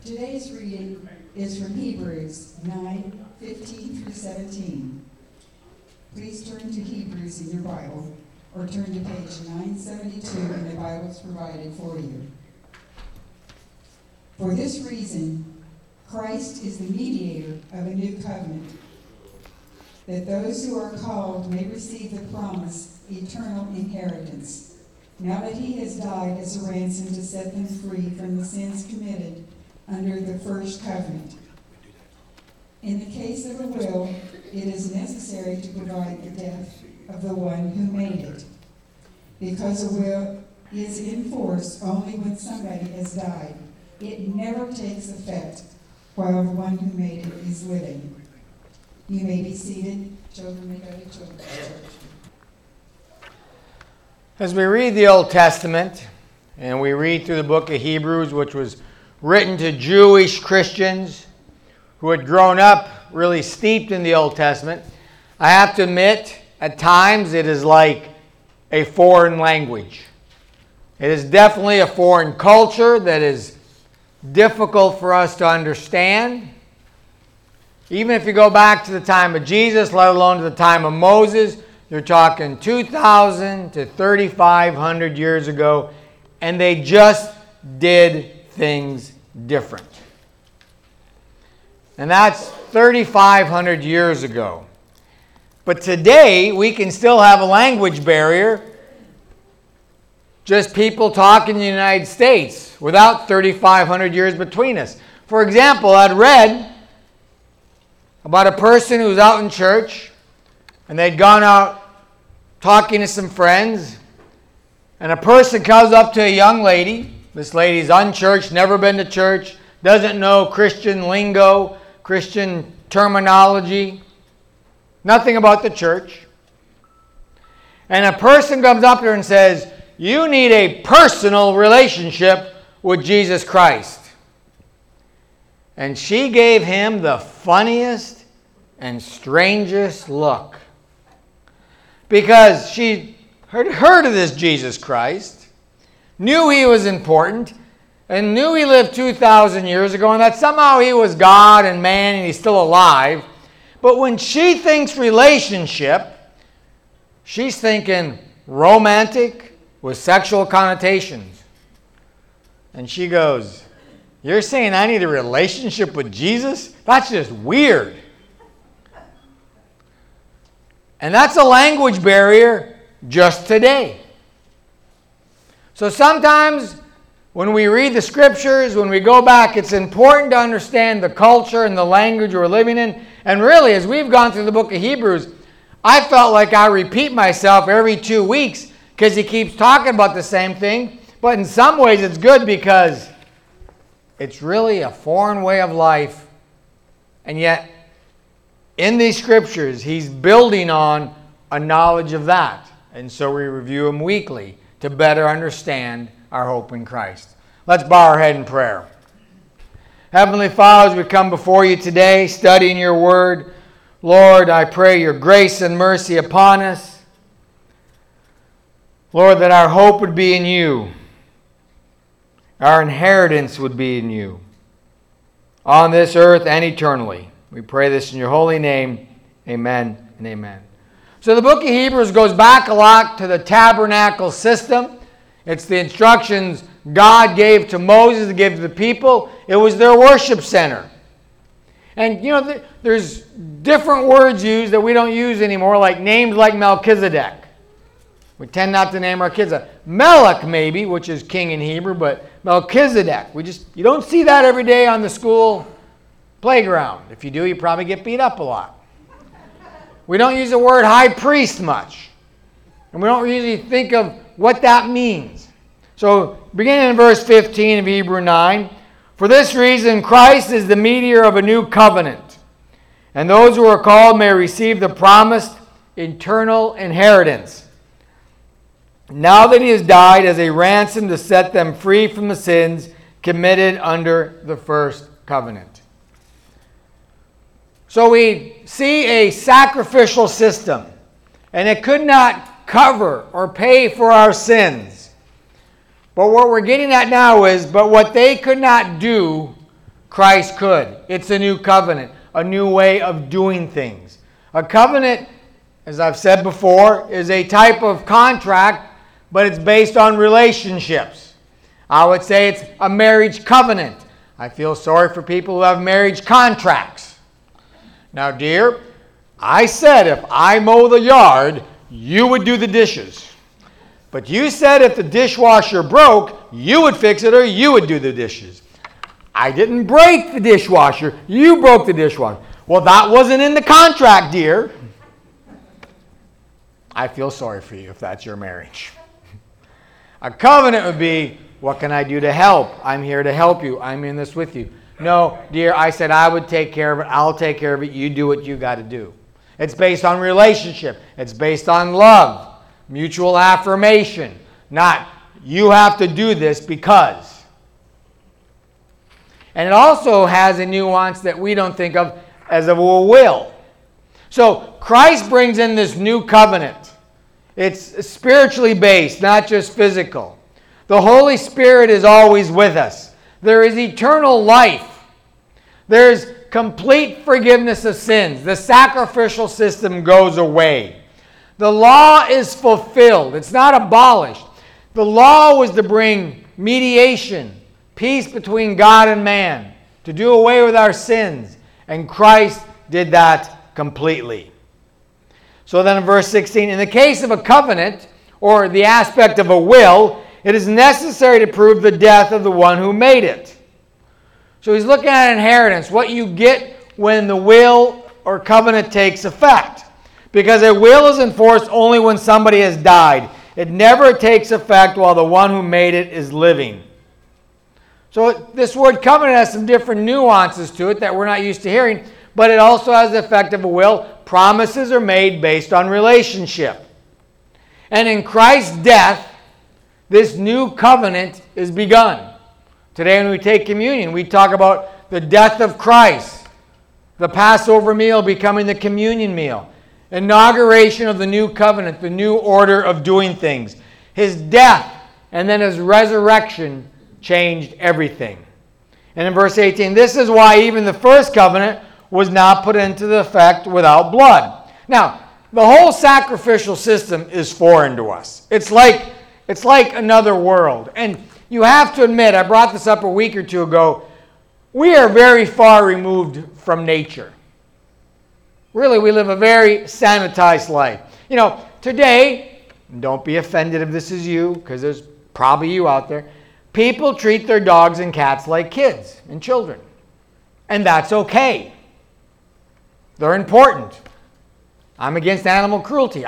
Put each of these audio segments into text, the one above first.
Today's reading is from Hebrews 9:15 through 17. Please turn to Hebrews in your Bible, or turn to page 972 in the Bibles provided for you. For this reason, Christ is the mediator of a new covenant, that those who are called may receive the promised eternal inheritance, now that he has died as a ransom to set them free from the sins committed under the first covenant. In the case of a will, it is necessary to provide the death of the one who made it, because a will is in force only when somebody has died. It never takes effect while the one who made it is living. You may be seated. Children may go to children's church. As we read the Old Testament, and we read through the book of Hebrews, which was written to Jewish Christians who had grown up really steeped in the Old Testament, I have to admit, at times it is like a foreign language. It is definitely a foreign culture that is difficult for us to understand. Even if you go back to the time of Jesus, let alone to the time of Moses, you're talking 2,000 to 3,500 years ago, and they just did things different. And that's 3,500 years ago. But today, we can still have a language barrier. Just people talk in the United States without 3,500 years between us. For example, I'd read about a person who was out in church, and they'd gone out talking to some friends, and a person comes up to a young lady. This lady's unchurched, never been to church, doesn't know Christian lingo, Christian terminology, nothing about the church. And a person comes up to her and says, "You need a personal relationship with Jesus Christ." And she gave him the funniest and strangest look, because she had heard of this Jesus Christ, knew he was important, and knew he lived 2,000 years ago, and that somehow he was God and man and he's still alive. But when she thinks relationship, she's thinking romantic with sexual connotations. And she goes, "You're saying I need a relationship with Jesus? That's just weird." And that's a language barrier just today. So sometimes when we read the scriptures, when we go back, it's important to understand the culture and the language we're living in. And really, as we've gone through the book of Hebrews, I felt like I repeat myself every 2 weeks because he keeps talking about the same thing. But in some ways it's good because it's really a foreign way of life. And yet, in these scriptures, he's building on a knowledge of that. And so we review them weekly to better understand our hope in Christ. Let's bow our head in prayer. Heavenly Father, as we come before you today, studying your word, Lord, I pray your grace and mercy upon us. Lord, that our hope would be in you. Our inheritance would be in you, on this earth and eternally. We pray this in your holy name. Amen and amen. So the book of Hebrews goes back a lot to the tabernacle system. It's the instructions God gave to Moses to give to the people. It was their worship center. And you know, there's different words used that we don't use anymore, like names like Melchizedek. We tend not to name our kids Melech maybe, which is king in Hebrew, but Melchizedek. You don't see that every day on the school playground. If you do, you probably get beat up a lot. We don't use the word high priest much. And we don't usually think of what that means. So, beginning in verse 15 of Hebrews 9, "For this reason Christ is the mediator of a new covenant, and those who are called may receive the promised eternal inheritance, now that he has died as a ransom to set them free from the sins committed under the first covenant." So we see a sacrificial system, and it could not cover or pay for our sins. But what we're getting at now is, but what they could not do, Christ could. It's a new covenant, a new way of doing things. A covenant, as I've said before, is a type of contract, but it's based on relationships. I would say it's a marriage covenant. I feel sorry for people who have marriage contracts. Now, dear, I said if I mow the yard, you would do the dishes. But you said if the dishwasher broke, you would fix it or you would do the dishes. I didn't break the dishwasher. You broke the dishwasher. Well, that wasn't in the contract, dear. I feel sorry for you if that's your marriage. A covenant would be, what can I do to help? I'm here to help you. I'm in this with you. No, dear, I said I would take care of it. I'll take care of it. You do what you got to do. It's based on relationship. It's based on love, mutual affirmation, not you have to do this because. And it also has a nuance that we don't think of as a will. So Christ brings in this new covenant. It's spiritually based, not just physical. The Holy Spirit is always with us. There is eternal life. There's complete forgiveness of sins. The sacrificial system goes away. The law is fulfilled. It's not abolished. The law was to bring mediation, peace between God and man, to do away with our sins. And Christ did that completely. So then in verse 16, in the case of a covenant, or the aspect of a will, it is necessary to prove the death of the one who made it. So he's looking at inheritance, what you get when the will or covenant takes effect. Because a will is enforced only when somebody has died. It never takes effect while the one who made it is living. So this word covenant has some different nuances to it that we're not used to hearing, but it also has the effect of a will. Promises are made based on relationship. And in Christ's death, this new covenant is begun. Today when we take communion, we talk about the death of Christ, the Passover meal becoming the communion meal, inauguration of the new covenant, the new order of doing things. His death and then his resurrection changed everything. And in verse 18, this is why even the first covenant was not put into effect without blood. Now, the whole sacrificial system is foreign to us. It's like another world. And you have to admit, I brought this up a week or two ago, we are very far removed from nature. Really, we live a very sanitized life. You know, today, don't be offended if this is you, because there's probably you out there, people treat their dogs and cats like kids and children. And that's okay. They're important. I'm against animal cruelty.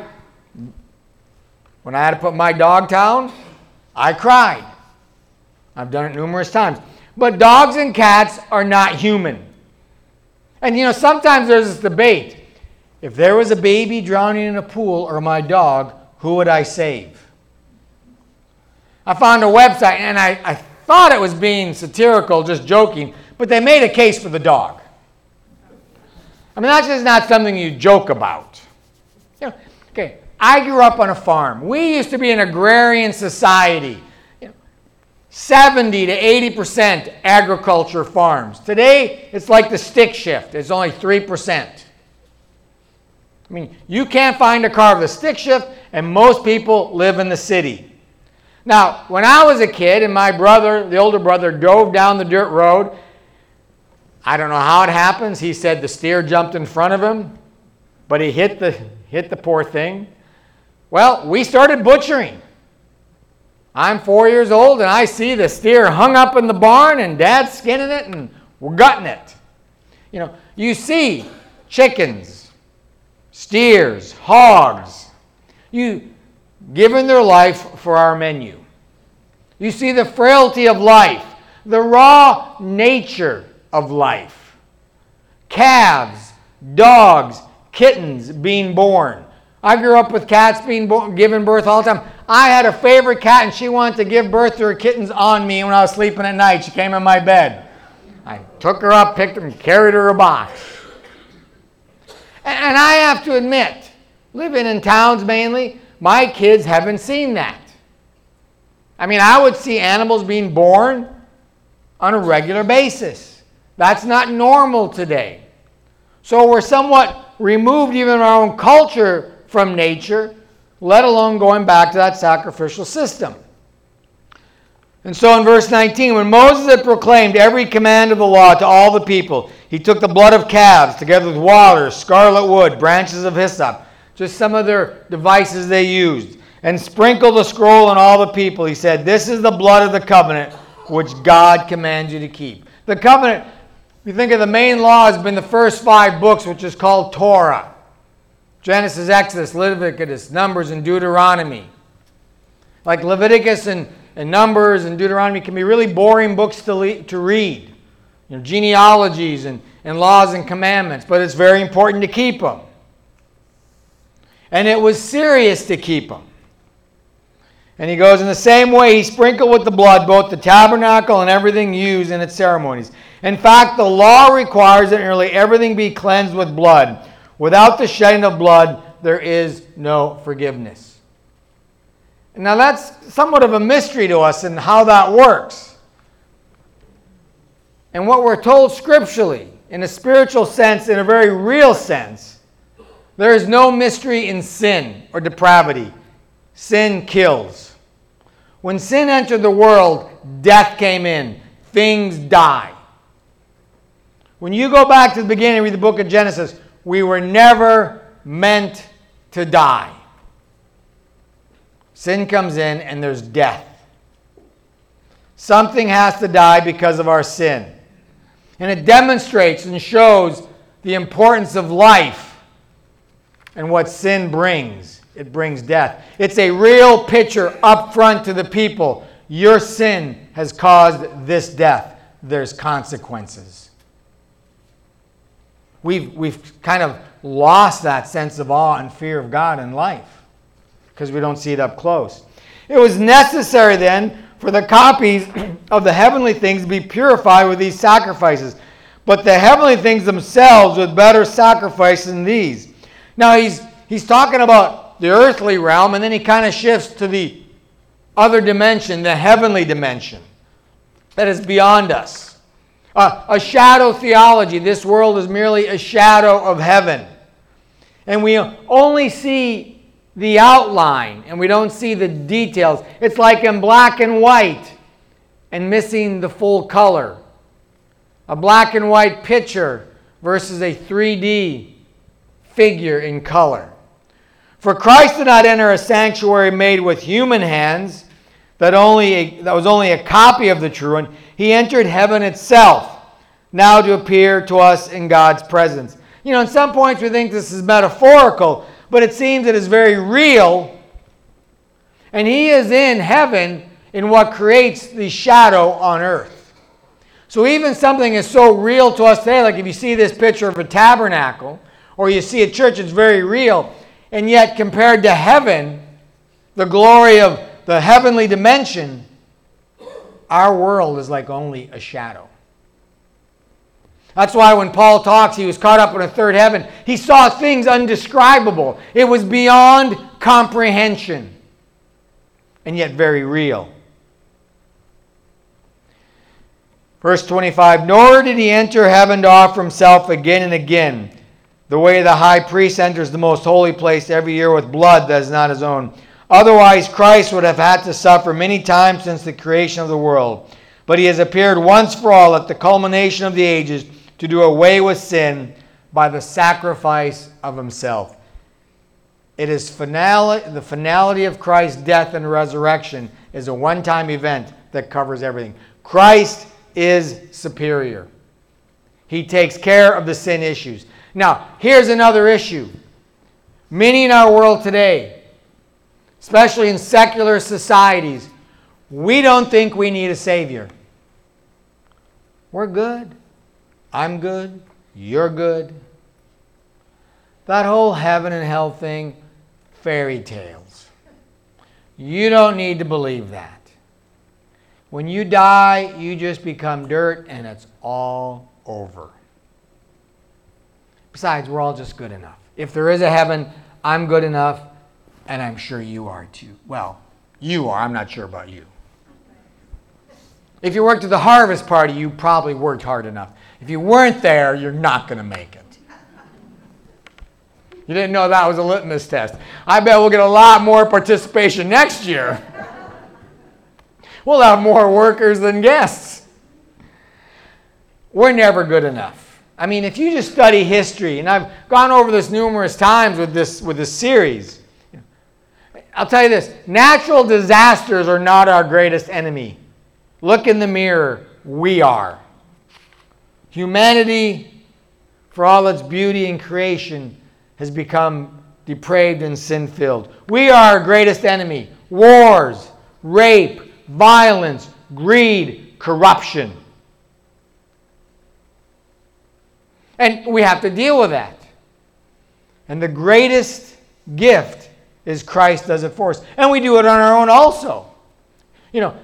When I had to put my dog down, I cried. I've done it numerous times. But dogs and cats are not human. And you know, sometimes there's this debate. If there was a baby drowning in a pool or my dog, who would I save? I found a website, and I thought it was being satirical, just joking, but they made a case for the dog. I mean, that's just not something you joke about. You know, okay, I grew up on a farm. We used to be an agrarian society. 70 to 80% agriculture farms. Today, it's like the stick shift. It's only 3%. I mean, you can't find a car with a stick shift, and most people live in the city. Now, when I was a kid and my brother, the older brother, drove down the dirt road, I don't know how it happens. He said the steer jumped in front of him, but he hit the poor thing. Well, we started butchering. I'm 4 years old, and I see the steer hung up in the barn, and Dad's skinning it, and we're gutting it. You know, you see chickens, steers, hogs, giving their life for our menu. You see the frailty of life, the raw nature of life. Calves, dogs, kittens being born. I grew up with cats being given birth all the time. I had a favorite cat, and she wanted to give birth to her kittens on me when I was sleeping at night. She came in my bed. I took her up, picked her, and carried her a box. And I have to admit, living in towns mainly, my kids haven't seen that. I mean, I would see animals being born on a regular basis. That's not normal today. So we're somewhat removed even in our own culture from nature, let alone going back to that sacrificial system. And so in verse 19, when Moses had proclaimed every command of the law to all the people, he took the blood of calves together with water, scarlet wood, branches of hyssop, just some of their devices they used, and sprinkled the scroll on all the people. He said, "This is the blood of the covenant which God commands you to keep." The covenant, if you think of the main law, has been the first 5 books, which is called Torah. Genesis, Exodus, Leviticus, Numbers, and Deuteronomy. Like Leviticus and Numbers and Deuteronomy can be really boring books to read. Genealogies and laws and commandments, but it's very important to keep them. And it was serious to keep them. And he goes, in the same way, he sprinkled with the blood both the tabernacle and everything used in its ceremonies. In fact, the law requires that nearly everything be cleansed with blood. Without the shedding of blood, there is no forgiveness. Now that's somewhat of a mystery to us in how that works. And what we're told scripturally, in a spiritual sense, in a very real sense, there is no mystery in sin or depravity. Sin kills. When sin entered the world, death came in. Things die. When you go back to the beginning and read the book of Genesis, we were never meant to die. Sin comes in and there's death. Something has to die because of our sin. And it demonstrates and shows the importance of life and what sin brings. It brings death. It's a real picture up front to the people. Your sin has caused this death. There's consequences. We've kind of lost that sense of awe and fear of God in life because we don't see it up close. It was necessary then for the copies of the heavenly things to be purified with these sacrifices. But the heavenly things themselves with better sacrifices than these. Now he's talking about the earthly realm, and then he kind of shifts to the other dimension, the heavenly dimension that is beyond us. A shadow theology. This world is merely a shadow of heaven. And we only see the outline, and we don't see the details. It's like in black and white and missing the full color. A black and white picture versus a 3D figure in color. For Christ did not enter a sanctuary made with human hands that was only a copy of the true one. He entered heaven itself, now to appear to us in God's presence. In some points we think this is metaphorical, but it seems it is very real. And he is in heaven in what creates the shadow on earth. So even something is so real to us today, like if you see this picture of a tabernacle, or you see a church, it's very real. And yet compared to heaven, the glory of the heavenly dimension, our world is like only a shadow. That's why when Paul talks, he was caught up in a third heaven. He saw things undescribable. It was beyond comprehension, and yet very real. Verse 25, nor did he enter heaven to offer himself again and again, the way the high priest enters the most holy place every year with blood that is not his own. Otherwise, Christ would have had to suffer many times since the creation of the world. But he has appeared once for all at the culmination of the ages to do away with sin by the sacrifice of himself. It is the finality of Christ's death and resurrection is a one-time event that covers everything. Christ is superior. He takes care of the sin issues. Now, here's another issue. Many in our world today, especially in secular societies, we don't think we need a Savior. We're good. I'm good. You're good. That whole heaven and hell thing, fairy tales. You don't need to believe that. When you die, you just become dirt and it's all over. Besides, we're all just good enough. If there is a heaven, I'm good enough, and I'm sure you are too. Well, you are. I'm not sure about you. If you worked at the harvest party, you probably worked hard enough. If you weren't there, you're not going to make it. You didn't know that was a litmus test. I bet we'll get a lot more participation next year. We'll have more workers than guests. We're never good enough. I mean, if you just study history, and I've gone over this numerous times with this series, I'll tell you this, natural disasters are not our greatest enemy. Look in the mirror, we are. Humanity, for all its beauty and creation, has become depraved and sin-filled. We are our greatest enemy. Wars, rape, violence, greed, corruption. And we have to deal with that. And the greatest gift is Christ does it for us. And we do it on our own also. You know,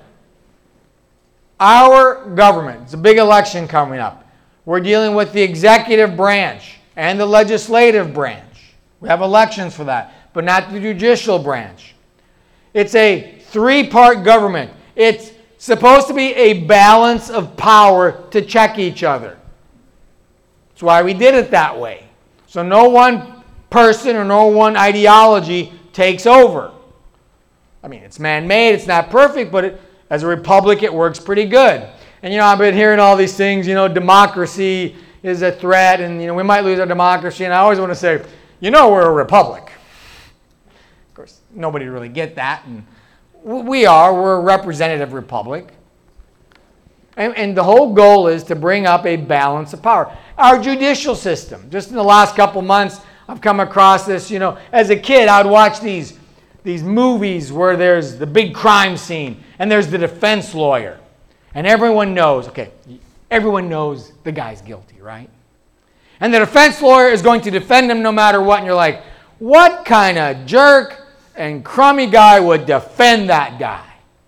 our government, it's a big election coming up. We're dealing with the executive branch and the legislative branch. We have elections for that, but not the judicial branch. It's a three-part government. It's supposed to be a balance of power to check each other. That's why we did it that way. So no one person or no one ideology takes over. I mean, it's man-made, it's not perfect, but as a republic, it works pretty good. And, I've been hearing all these things, democracy is a threat, and, we might lose our democracy, and I always want to say, we're a republic. Of course, nobody really get that, and we're a representative republic. And the whole goal is to bring up a balance of power. Our judicial system, just in the last couple months, I've come across this, as a kid, I would watch these movies where there's the big crime scene, and there's the defense lawyer. And everyone knows the guy's guilty, right? And the defense lawyer is going to defend him no matter what. And you're like, what kind of jerk and crummy guy would defend that guy?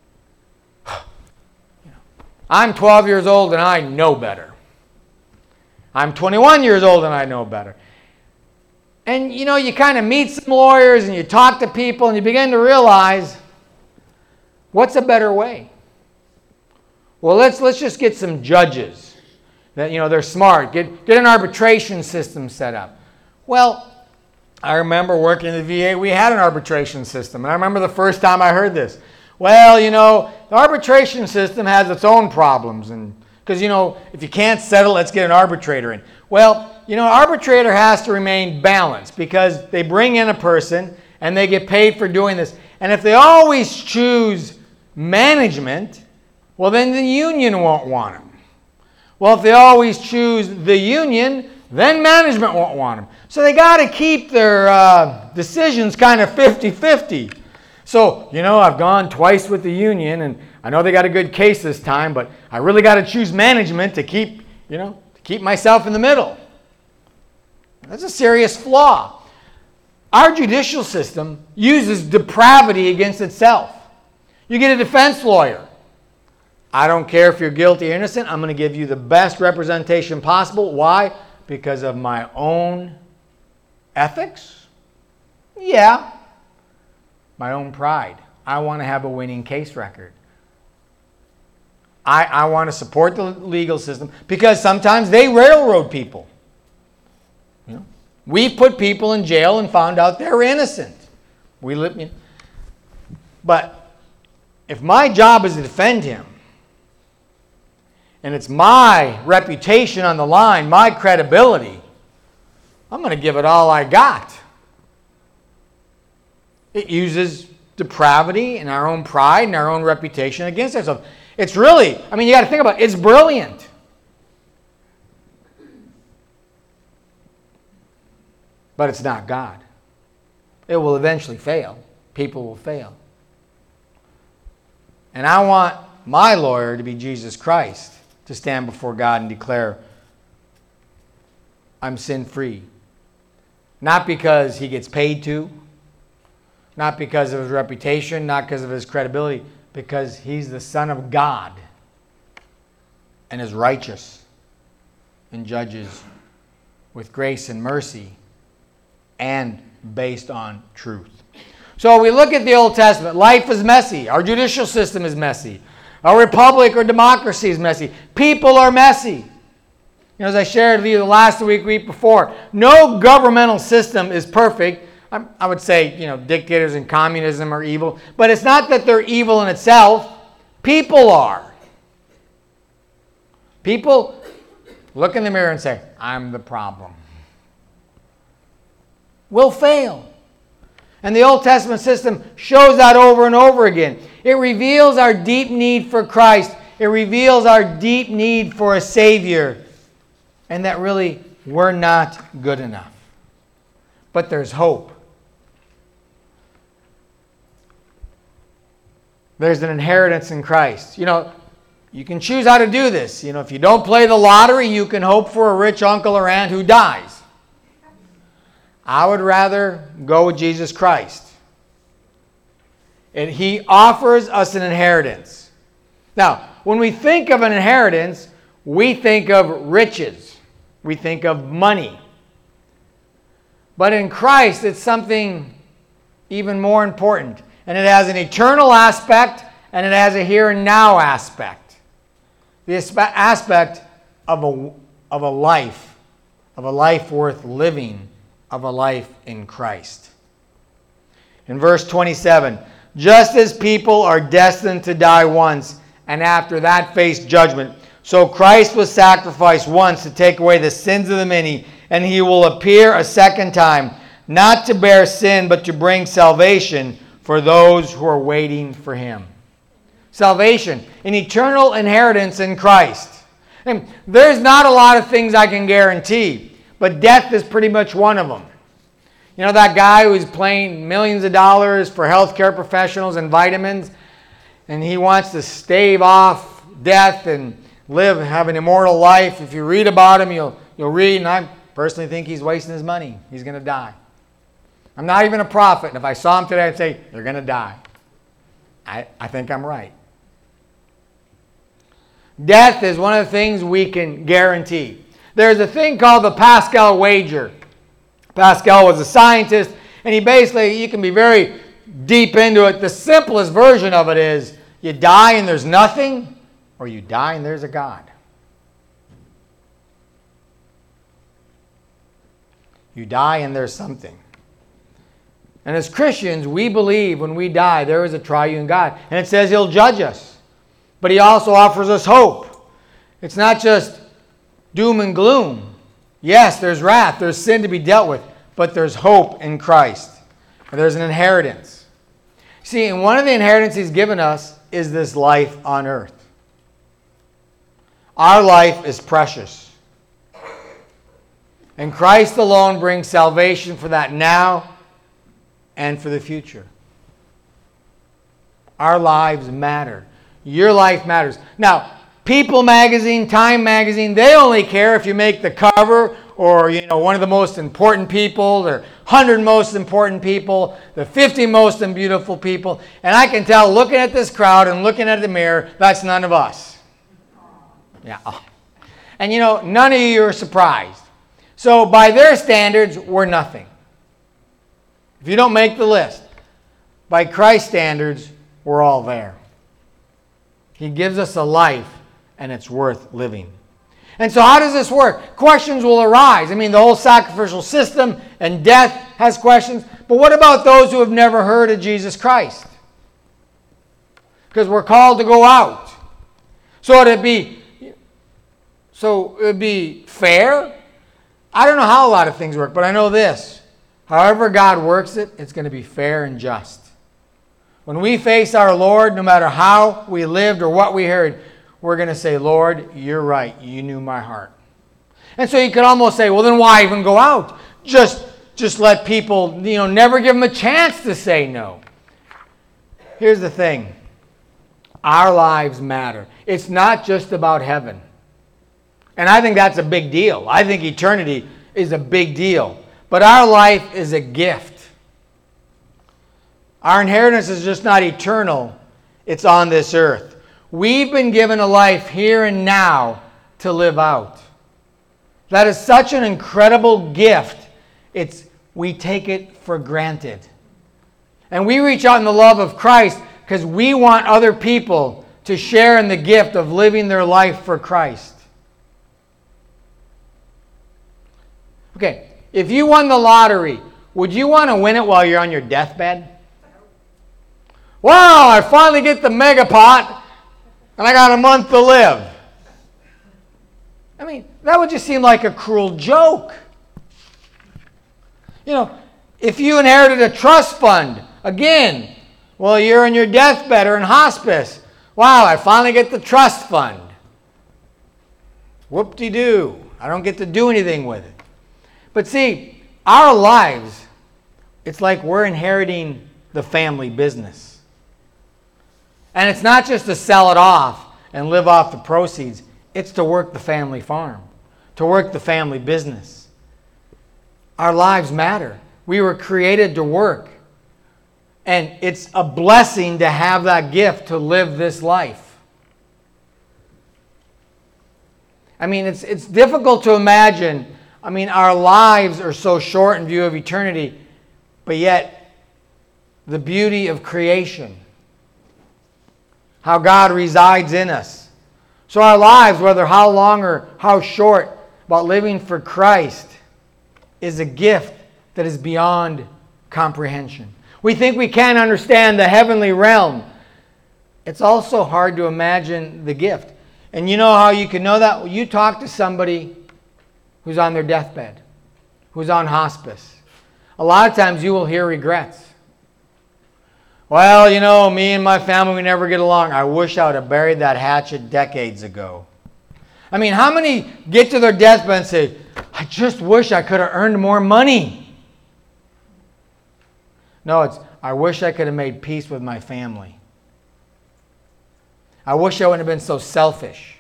I'm 12 years old and I know better. I'm 21 years old and I know better. And you kind of meet some lawyers and you talk to people and you begin to realize, what's a better way? Well, let's just get some judges that they're smart. Get an arbitration system set up. Well, I remember working in the VA. We had an arbitration system, and I remember the first time I heard this. Well, the arbitration system has its own problems, and because if you can't settle, let's get an arbitrator in. Well, arbitrator has to remain balanced because they bring in a person and they get paid for doing this. And if they always choose management, well, then the union won't want them. Well, if they always choose the union, then management won't want them. So they got to keep their decisions kind of 50-50. So, I've gone twice with the union, and I know they got a good case this time, but I really got to choose management to keep myself in the middle. That's a serious flaw. Our judicial system uses depravity against itself. You get a defense lawyer. I don't care if you're guilty or innocent. I'm going to give you the best representation possible. Why? Because of my own ethics? Yeah. My own pride. I want to have a winning case record. I want to support the legal system because sometimes they railroad people. We've put people in jail and found out they're innocent. But if my job is to defend him, and it's my reputation on the line, my credibility, I'm going to give it all I got. It uses depravity and our own pride and our own reputation against ourselves. It's really, you got to think about it, it's brilliant. But it's not God. It will eventually fail. People will fail. And I want my lawyer to be Jesus Christ, to stand before God and declare, I'm sin-free. Not because he gets paid to, not because of his reputation, not because of his credibility, because he's the Son of God and is righteous and judges with grace and mercy and based on truth. So we look at the Old Testament. Life is messy. Our judicial system is messy. A republic or democracy is messy. People are messy. As I shared with you last week before, no governmental system is perfect. I would say, dictators and communism are evil. But it's not that they're evil in itself. People are. People look in the mirror and say, I'm the problem. We'll fail. And the Old Testament system shows that over and over again. It reveals our deep need for Christ. It reveals our deep need for a Savior. And that really we're not good enough. But there's hope. There's an inheritance in Christ. You can choose how to do this. If you don't play the lottery, you can hope for a rich uncle or aunt who dies. I would rather go with Jesus Christ. And He offers us an inheritance. Now, when we think of an inheritance, we think of riches. We think of money. But in Christ, it's something even more important. And it has an eternal aspect, and it has a here and now aspect. The aspect of a life worth living, of a life in Christ. In verse 27, just as people are destined to die once, and after that face judgment, so Christ was sacrificed once to take away the sins of the many, and He will appear a second time, not to bear sin, but to bring salvation for those who are waiting for Him. Salvation, an eternal inheritance in Christ. And there's not a lot of things I can guarantee, but death is pretty much one of them. That guy who's paying millions of dollars for healthcare professionals and vitamins, and he wants to stave off death and have an immortal life. If you read about him, you'll read, and I personally think he's wasting his money. He's going to die. I'm not even a prophet, and if I saw him today, I'd say, you're going to die. I think I'm right. Death is one of the things we can guarantee. There's a thing called the Pascal wager. Pascal was a scientist, and you can be very deep into it. The simplest version of it is, you die and there's nothing, or you die and there's a God. You die and there's something. And as Christians, we believe when we die, there is a triune God. And it says He'll judge us. But He also offers us hope. It's not just doom and gloom. Yes, there's wrath, there's sin to be dealt with, but there's hope in Christ. And there's an inheritance. See, and one of the inheritances He's given us is this life on earth. Our life is precious. And Christ alone brings salvation for that now and for the future. Our lives matter. Your life matters. Now, People magazine, Time magazine, they only care if you make the cover or, one of the most important people, or 100 most important people, the 50 most beautiful people. And I can tell, looking at this crowd and looking at the mirror, that's none of us. Yeah. And none of you are surprised. So by their standards, we're nothing. If you don't make the list, by Christ's standards, we're all there. He gives us a life, and it's worth living. And so how does this work? Questions will arise. The whole sacrificial system and death has questions. But what about those who have never heard of Jesus Christ? Because we're called to go out. So it'd be fair. I don't know how a lot of things work, but I know this. However God works it, it's going to be fair and just. When we face our Lord, no matter how we lived or what we heard, we're going to say, Lord, you're right. You knew my heart. And so you could almost say, well, then why even go out? Just let people, never give them a chance to say no. Here's the thing. Our lives matter. It's not just about heaven. And I think that's a big deal. I think eternity is a big deal. But our life is a gift. Our inheritance is just not eternal. It's on this earth. We've been given a life here and now to live out. That is such an incredible gift. We take it for granted. And we reach out in the love of Christ because we want other people to share in the gift of living their life for Christ. Okay, if you won the lottery, would you want to win it while you're on your deathbed? Wow, I finally get the mega pot and I got a month to live. I mean, that would just seem like a cruel joke. You know, if you inherited a trust fund, again, well, you're in your deathbed or in hospice. Wow, I finally get the trust fund. Whoop-de-doo. I don't get to do anything with it. But see, our lives, it's like we're inheriting the family business. And it's not just to sell it off and live off the proceeds. It's to work the family farm, to work the family business. Our lives matter. We were created to work. And it's a blessing to have that gift to live this life. I mean, it's difficult to imagine. I mean, our lives are so short in view of eternity, but yet the beauty of creation, how God resides in us. So our lives, whether how long or how short, about living for Christ, is a gift that is beyond comprehension. We think we can't understand the heavenly realm. It's also hard to imagine the gift. And you know how you can know that? You talk to somebody who's on their deathbed, who's on hospice. A lot of times you will hear regrets. Well, you know, me and my family, we never get along. I wish I would have buried that hatchet decades ago. I mean, how many get to their deathbed and say, I just wish I could have earned more money? No, it's, I wish I could have made peace with my family. I wish I wouldn't have been so selfish.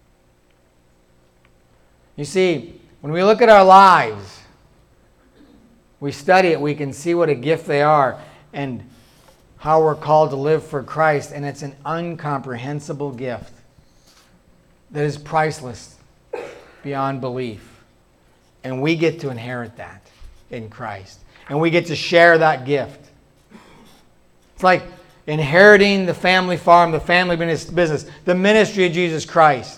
You see, when we look at our lives, we study it, we can see what a gift they are and how we're called to live for Christ. And it's an incomprehensible gift that is priceless beyond belief. And we get to inherit that in Christ. And we get to share that gift. It's like inheriting the family farm, the family business, the ministry of Jesus Christ.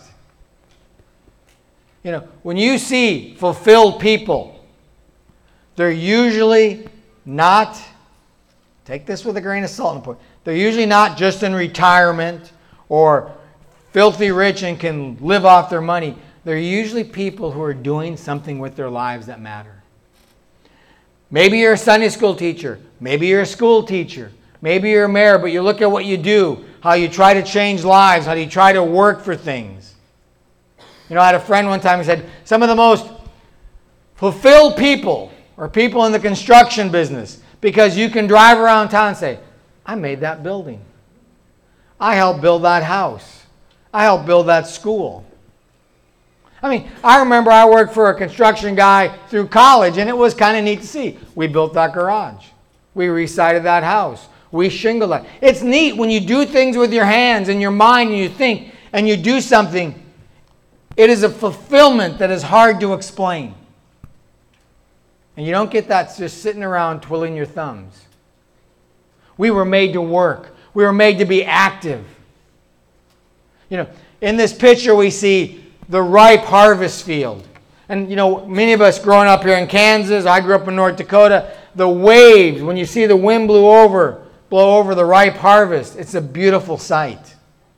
You know, when you see fulfilled people, they're usually not, take this with a grain of salt, they're usually not just in retirement or filthy rich and can live off their money. They're usually people who are doing something with their lives that matter. Maybe you're a Sunday school teacher. Maybe you're a school teacher. Maybe you're a mayor, but you look at what you do, how you try to change lives, how you try to work for things. You know, I had a friend one time who said, some of the most fulfilled people are people in the construction business, because you can drive around town and say, I made that building. I helped build that house. I helped build that school. I mean, I remember I worked for a construction guy through college, and it was kind of neat to see. We built that garage. We re-sided that house. We shingled that. It's neat when you do things with your hands and your mind and you think and you do something. It is a fulfillment that is hard to explain. And you don't get that just sitting around twiddling your thumbs. We were made to work. We were made to be active. You know, in this picture we see the ripe harvest field. And, you know, many of us growing up here in Kansas, I grew up in North Dakota, the waves, when you see the wind blow over the ripe harvest, it's a beautiful sight.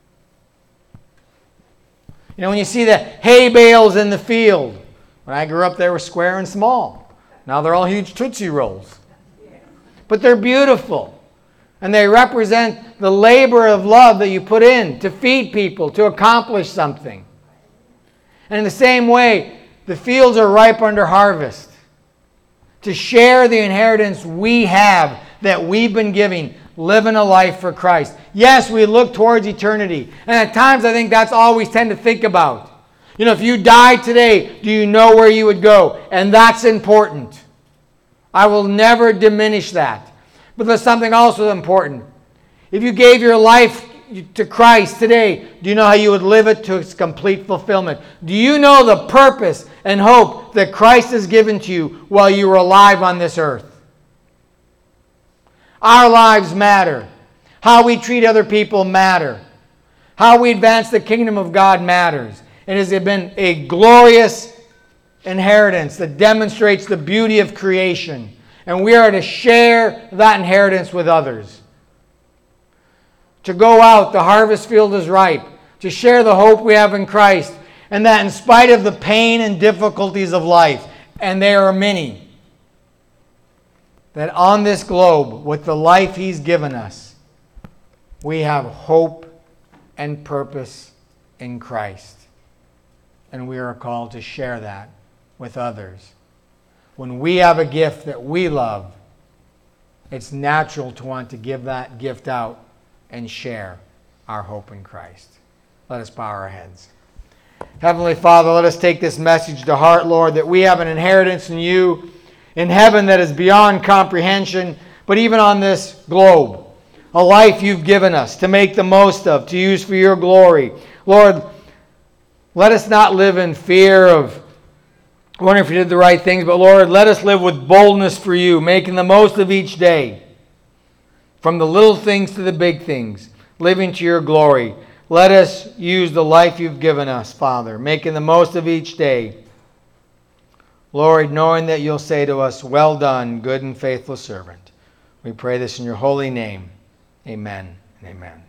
You know, when you see the hay bales in the field, when I grew up they were square and small. Now they're all huge Tootsie Rolls. But they're beautiful. And they represent the labor of love that you put in to feed people, to accomplish something. And in the same way, the fields are ripe under harvest. To share the inheritance we have that we've been giving, living a life for Christ. Yes, we look towards eternity. And at times I think that's all we tend to think about. You know, if you died today, do you know where you would go? And that's important. I will never diminish that. But there's something also important. If you gave your life to Christ today, do you know how you would live it to its complete fulfillment? Do you know the purpose and hope that Christ has given to you while you were alive on this earth? Our lives matter. How we treat other people matter. How we advance the kingdom of God matters. It has been a glorious inheritance that demonstrates the beauty of creation. And we are to share that inheritance with others. To go out, the harvest field is ripe. To share the hope we have in Christ. And that in spite of the pain and difficulties of life, and there are many, that on this globe, with the life He's given us, we have hope and purpose in Christ. And we are called to share that with others. When we have a gift that we love, it's natural to want to give that gift out and share our hope in Christ. Let us bow our heads. Heavenly Father, let us take this message to heart, Lord, that we have an inheritance in you in heaven that is beyond comprehension, but even on this globe, a life you've given us to make the most of, to use for your glory. Lord, let us not live in fear of wondering if we did the right things, but Lord, let us live with boldness for you, making the most of each day, from the little things to the big things, living to your glory. Let us use the life you've given us, Father, making the most of each day. Lord, knowing that you'll say to us, well done, good and faithful servant. We pray this in your holy name. Amen and amen.